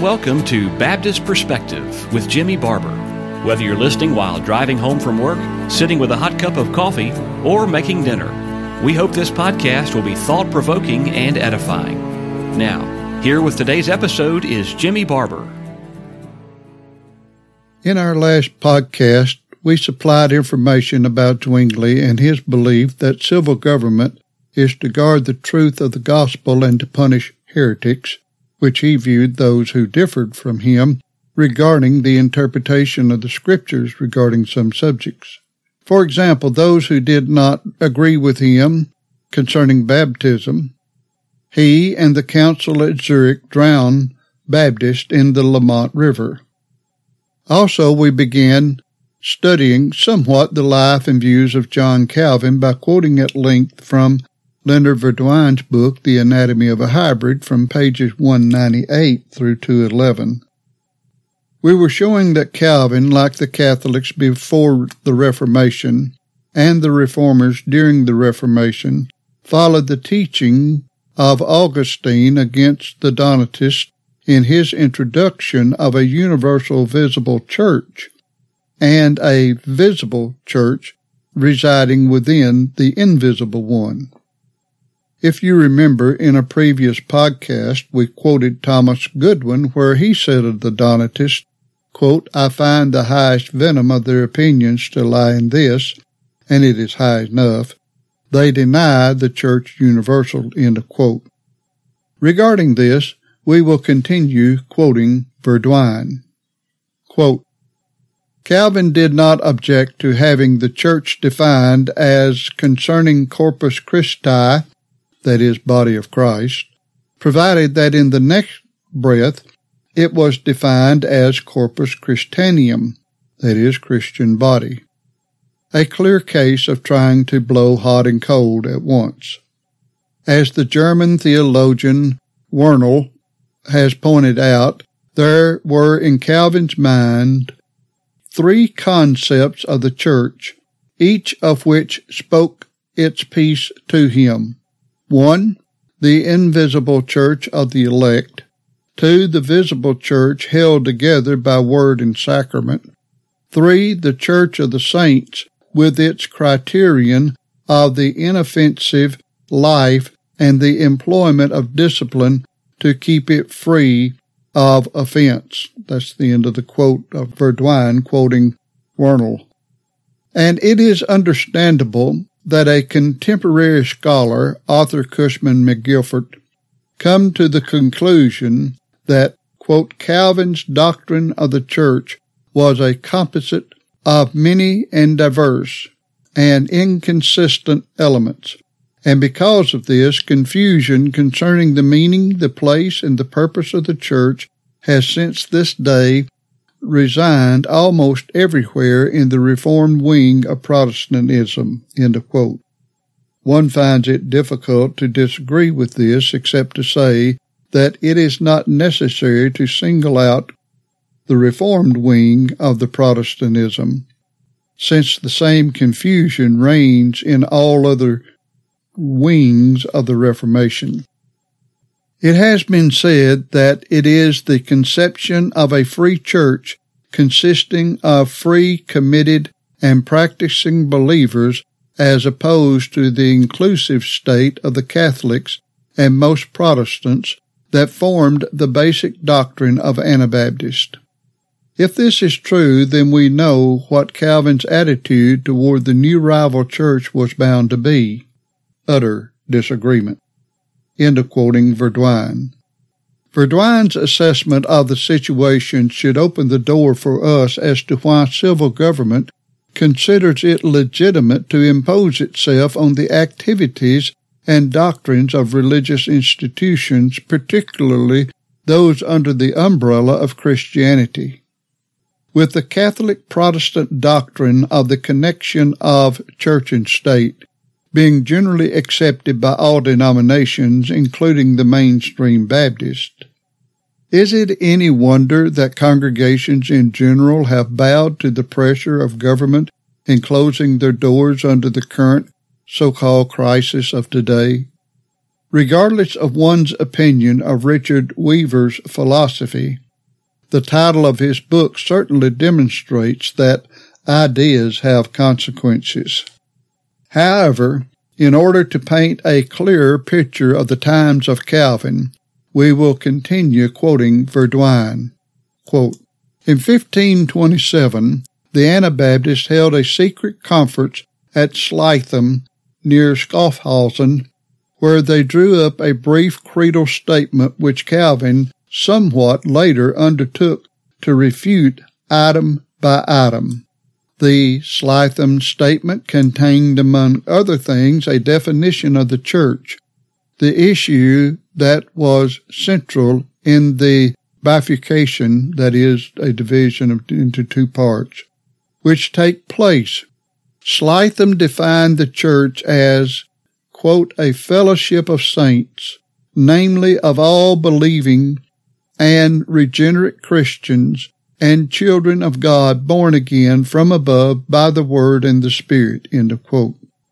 welcome to Baptist Perspective with Jimmy Barber. Whether you're listening while driving home from work, sitting with a hot cup of coffee, or making dinner, we hope this podcast will be thought-provoking and edifying. Now, here with today's episode is Jimmy Barber. In our last podcast, we supplied information about Zwingli and his belief that civil government is to guard the truth of the gospel and to punish heretics, which he viewed those who differed from him regarding the interpretation of the scriptures regarding some subjects. For example, those who did not agree with him concerning baptism, he and the council at Zurich drowned Baptists in the Lamont River. Also, we began studying somewhat the life and views of John Calvin by quoting at length from Leonard Verduin's book, The Anatomy of a Hybrid, from pages 198 through 211. We were showing that Calvin, like the Catholics before the Reformation and the Reformers during the Reformation, followed the teaching of Augustine against the Donatists in his introduction of a universal visible church and a visible church residing within the invisible one. If you remember, in a previous podcast, we quoted Thomas Goodwin, where he said of the Donatists, quote, "I find the highest venom of their opinions to lie in this, and it is high enough, they deny the church universal," end of quote. Regarding this, we will continue quoting Verduin. Quote, "Calvin did not object to having the church defined as concerning Corpus Christi, that is, body of Christ, provided that in the next breath it was defined as Corpus Christianum, that is, Christian body. A clear case of trying to blow hot and cold at once. As the German theologian Wernl has pointed out, there were in Calvin's mind three concepts of the church, each of which spoke its piece to him. 1. The invisible church of the elect. 2. The visible church held together by word and sacrament. 3. The church of the saints, with its criterion of the inoffensive life and the employment of discipline to keep it free of offense." That's the end of the quote of Verduin quoting Wernl. And it is understandable that a contemporary scholar, Arthur Cushman McGilford, come to the conclusion that, quote, "Calvin's doctrine of the church was a composite of many and diverse and inconsistent elements, and because of this, confusion concerning the meaning, the place, and the purpose of the church has since this day resigned almost everywhere in the Reformed wing of Protestantism," end of quote. One finds it difficult to disagree with this, except to say that it is not necessary to single out the Reformed wing of the Protestantism, since the same confusion reigns in all other wings of the Reformation. It has been said that it is the conception of a free church consisting of free, committed, and practicing believers as opposed to the inclusive state of the Catholics and most Protestants that formed the basic doctrine of Anabaptists. If this is true, then we know what Calvin's attitude toward the new rival church was bound to be: utter disagreement. End of quoting Verduin. Verduin's assessment of the situation should open the door for us as to why civil government considers it legitimate to impose itself on the activities and doctrines of religious institutions, particularly those under the umbrella of Christianity. With the Catholic Protestant doctrine of the connection of church and state being generally accepted by all denominations, including the mainstream Baptist, is it any wonder that congregations in general have bowed to the pressure of government in closing their doors under the current so-called crisis of today? Regardless of one's opinion of Richard Weaver's philosophy, The title of his book certainly demonstrates that ideas have consequences. However, in order to paint a clearer picture of the times of Calvin, we will continue quoting Verduin. Quote, in 1527, the Anabaptists held a secret conference at Slitham near Schaffhausen, where they drew up a brief creedal statement which Calvin somewhat later undertook to refute item by item. The Slitham statement contained, among other things, a definition of the church, the issue that was central in the bifurcation, that is, a division into two parts, which take place. Slitham defined the church as, quote, a fellowship of saints, namely of all believing and regenerate Christians and children of God born again from above by the Word and the Spirit, end of quote.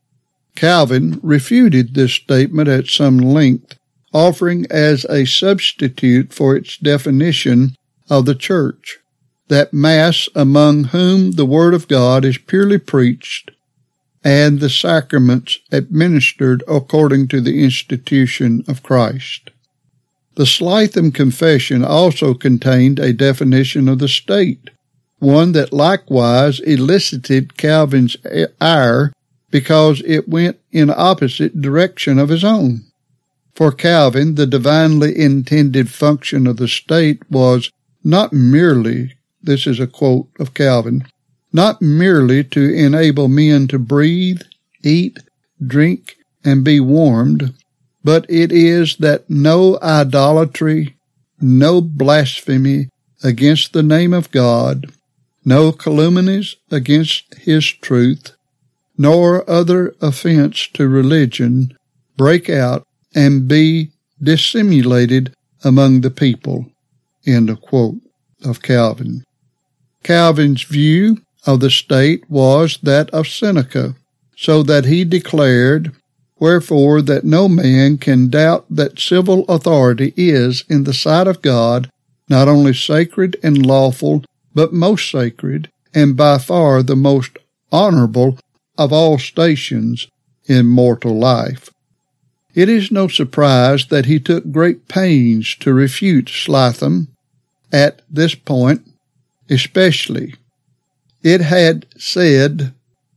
Calvin refuted this statement at some length, offering as a substitute for its definition of the church, that mass among whom the Word of God is purely preached and the sacraments administered according to the institution of Christ. The Slitham Confession also contained a definition of the state, one that likewise elicited Calvin's ire because it went in opposite direction of his own. For Calvin, the divinely intended function of the state was not merely, this is a quote of Calvin, not merely to enable men to breathe, eat, drink, and be warmed, but it is that no idolatry, no blasphemy against the name of God, no calumnies against his truth, nor other offense to religion break out and be dissimulated among the people, end of quote, of Calvin. Calvin's view of the state was that of Seneca, so that he declared, wherefore that no man can doubt that civil authority is, in the sight of God, not only sacred and lawful, but most sacred, and by far the most honorable of all stations in mortal life. It is no surprise that he took great pains to refute Slitham at this point, especially. It had said,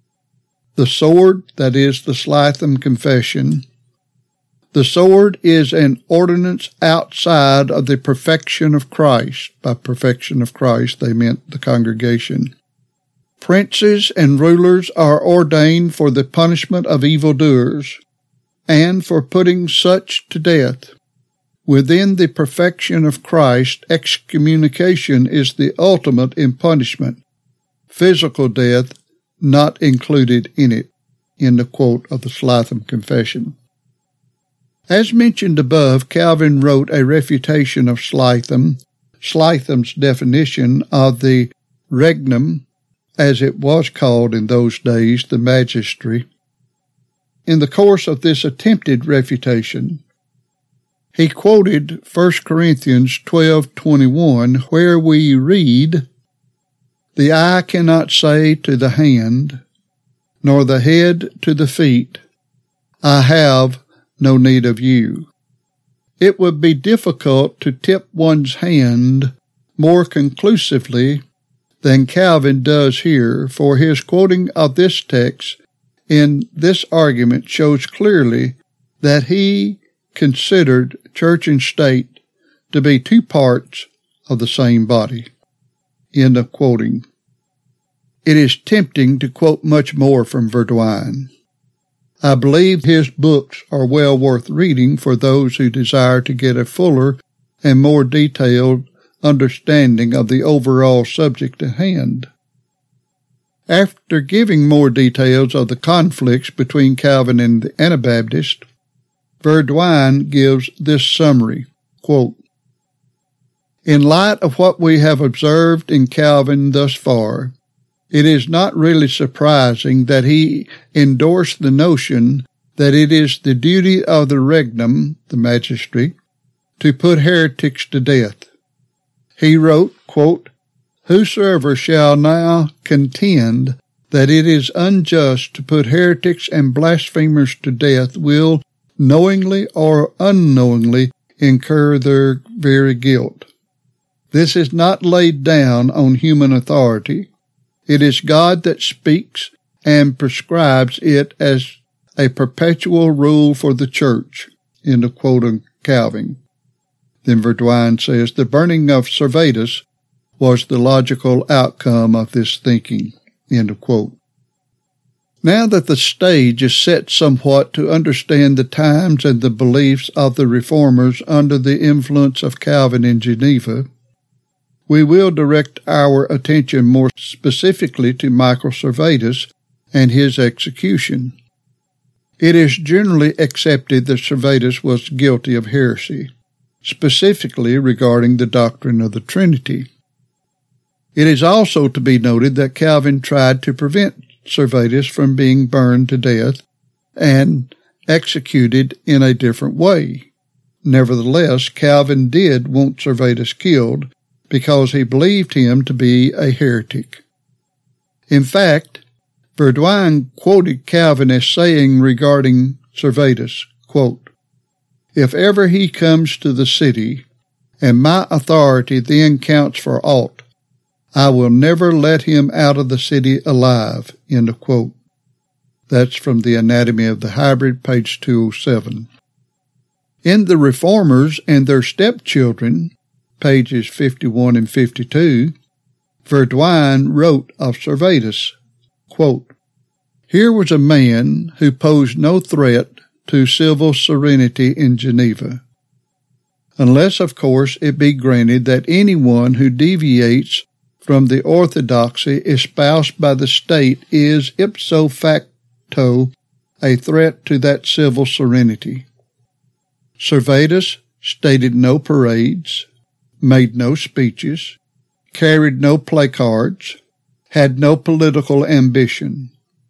the sword, that is the Slitham Confession, the sword is an ordinance outside of the perfection of Christ. By perfection of Christ, they meant the congregation. Princes and rulers are ordained for the punishment of evildoers, and for putting such to death. Within the perfection of Christ, excommunication is the ultimate in punishment, physical death not included in it, in the quote of the Slitham Confession. As mentioned above, Calvin wrote a refutation of Slitham's definition of the regnum, as it was called in those days, the magistracy. In the course of this attempted refutation, he quoted 1 Corinthians 12:21, where we read, the eye cannot say to the hand, nor the head to the feet, I have no need of you. It would be difficult to tip one's hand more conclusively than Calvin does here, for his quoting of this text in this argument shows clearly that he considered church and state to be two parts of the same body. End of quoting. It is tempting to quote much more from Verduin. I believe his books are well worth reading for those who desire to get a fuller and more detailed understanding of the overall subject at hand. After giving more details of the conflicts between Calvin and the Anabaptists, Verduin gives this summary, quote, in light of what we have observed in Calvin thus far, it is not really surprising that he endorsed the notion that it is the duty of the regnum, the magistracy, to put heretics to death. He wrote, quote, "Whosoever shall now contend that it is unjust to put heretics and blasphemers to death will, knowingly or unknowingly, incur their very guilt. This is not laid down on human authority. It is God that speaks and prescribes it as a perpetual rule for the church." End of quote on Calvin. Then Verduin says, "The burning of Servetus was the logical outcome of this thinking." End of quote. Now that the stage is set somewhat to understand the times and the beliefs of the Reformers under the influence of Calvin in Geneva, we will direct our attention more specifically to Michael Servetus and his execution. It is generally accepted that Servetus was guilty of heresy, specifically regarding the doctrine of the Trinity. It is also to be noted that Calvin tried to prevent Servetus from being burned to death and executed in a different way. Nevertheless, Calvin did want Servetus killed because he believed him to be a heretic. In fact, Verduin quoted Calvin as saying regarding Servetus, quote, "If ever he comes to the city, and my authority then counts for aught, I will never let him out of the city alive." End of quote. That's from the Anatomy of the Hybrid, page 207. In The Reformers and Their Stepchildren, pages 51 and 52, Verduin wrote of Servetus, quote, "Here was a man who posed no threat to civil serenity in Geneva, unless, of course, it be granted that anyone who deviates from the orthodoxy espoused by the state is ipso facto a threat to that civil serenity. Servetus stated no parades, made no speeches, carried no placards, had no political ambitions.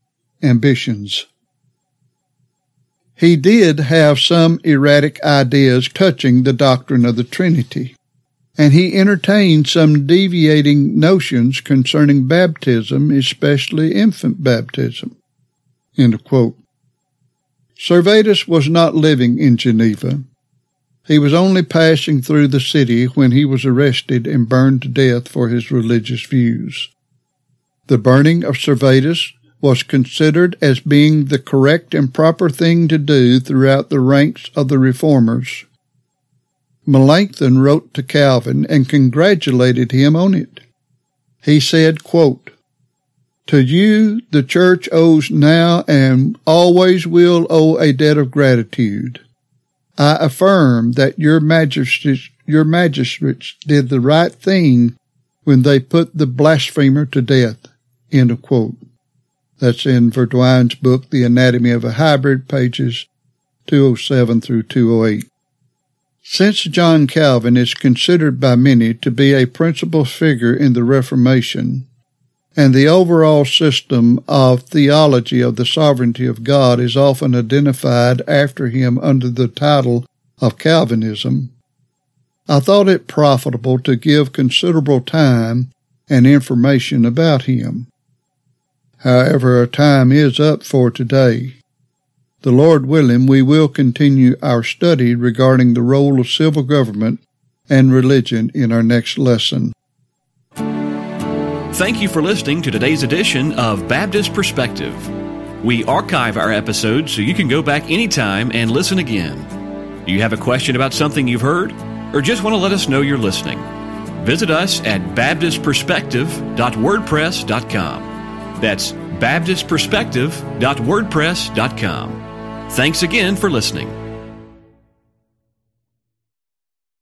He did have some erratic ideas touching the doctrine of the Trinity, and he entertained some deviating notions concerning baptism, especially infant baptism." End of quote. Servetus was not living in Geneva. He was only passing through the city when he was arrested and burned to death for his religious views. The burning of Servetus was considered as being the correct and proper thing to do throughout the ranks of the Reformers. Melanchthon wrote to Calvin and congratulated him on it. He said, quote, "To you the Church owes now and always will owe a debt of gratitude. I affirm that your magistrates did the right thing when they put the blasphemer to death." End of quote. That's in Verduin's book, The Anatomy of a Hybrid, pages 207 through 208. Since John Calvin is considered by many to be a principal figure in the Reformation, and the overall system of theology of the sovereignty of God is often identified after him under the title of Calvinism, I thought it profitable to give considerable time and information about him. However, our time is up for today. The Lord willing, we will continue our study regarding the role of civil government and religion in our next lesson. Thank you for listening to today's edition of Baptist Perspective. We archive our episodes so you can go back anytime and listen again. Do you have a question about something you've heard, or just want to let us know you're listening? Visit us at baptistperspective.wordpress.com. That's baptistperspective.wordpress.com. Thanks again for listening.